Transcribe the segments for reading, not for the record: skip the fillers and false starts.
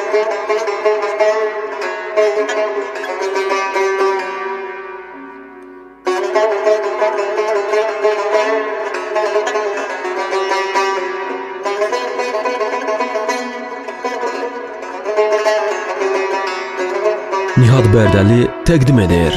Nihat Bərdəli təqdim edir.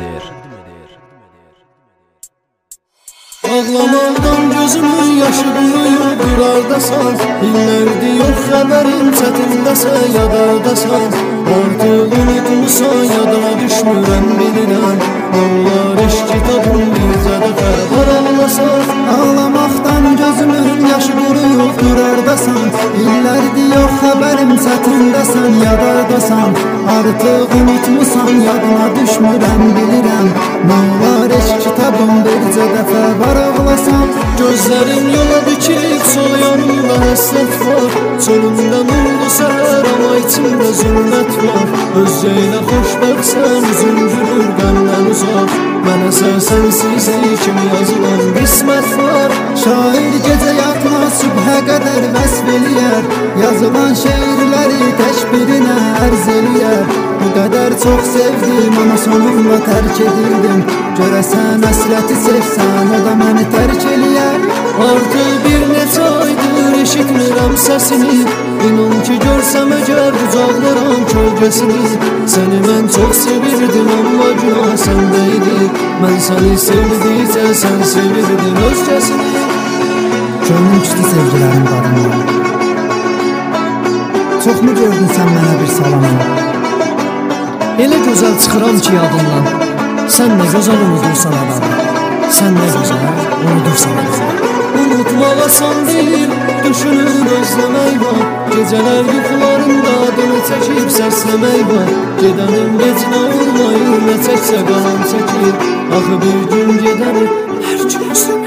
Ağlamaqdan gözümün yaşı quruyub durardasan, illərdir yox xəbərin çətindəsən, yadardasan. Artıq unutmusan, yadına düşmürəm bilirəm. Onlar eşk kitabın bircə dəfə var ağlasan. Ağlamaqdan gözümün yaşı quruyub durardasan, illərdir yox xəbərim çətindəsən, yadardasan. Artıq unutmusan, yadına düşmürəm bilirəm. Onlar eşk kitabın bircə dəfə var ağlasan. Gözlərim yola dikilib sol yanımda həsrət var. Çölümdən oldu səhər amma içimdə zülmət var. Özcə ilə xoşbəxtsən, üzüm gülür qəmdən uzaq. Mənə sənsiz kimi yazılan qismət var. Şair gecə yatmaz, sübhə qədər vəsf eləyər. Yazılan şeirləri tək birinə ərz eləyər. Bu qədər çox sevdim, amma sonunda tərk edildim. Görəsən əsrəti sevsən, o da məni tərk eləyər. Artıq bir neçə aydır eşitmirəm səsini. İnan ki görsəm əgər bucaqlaram kölgəsini. Səni mən çox sevirdim, amma günah səndə idi. Mən səni sevdikcə sən sevirdin özgəsini. Könlüm küstü sevgilərin qadınlar. Çoxmu gördün sən mənə bir salamı? Elə gözəl çıxıram ki yadından. Sən nə gözəl unudursan adamı. Sən nə gözəl unudursan adamı. Unutmaq asan deyil, düşünür özləmək var. Gecələr yuxularında adını çəkib səsləmək var. Gedənim vecinə olmayır, nə çəksə qalan çəkir. Axı bir gün gedərim, hər gün özləmək.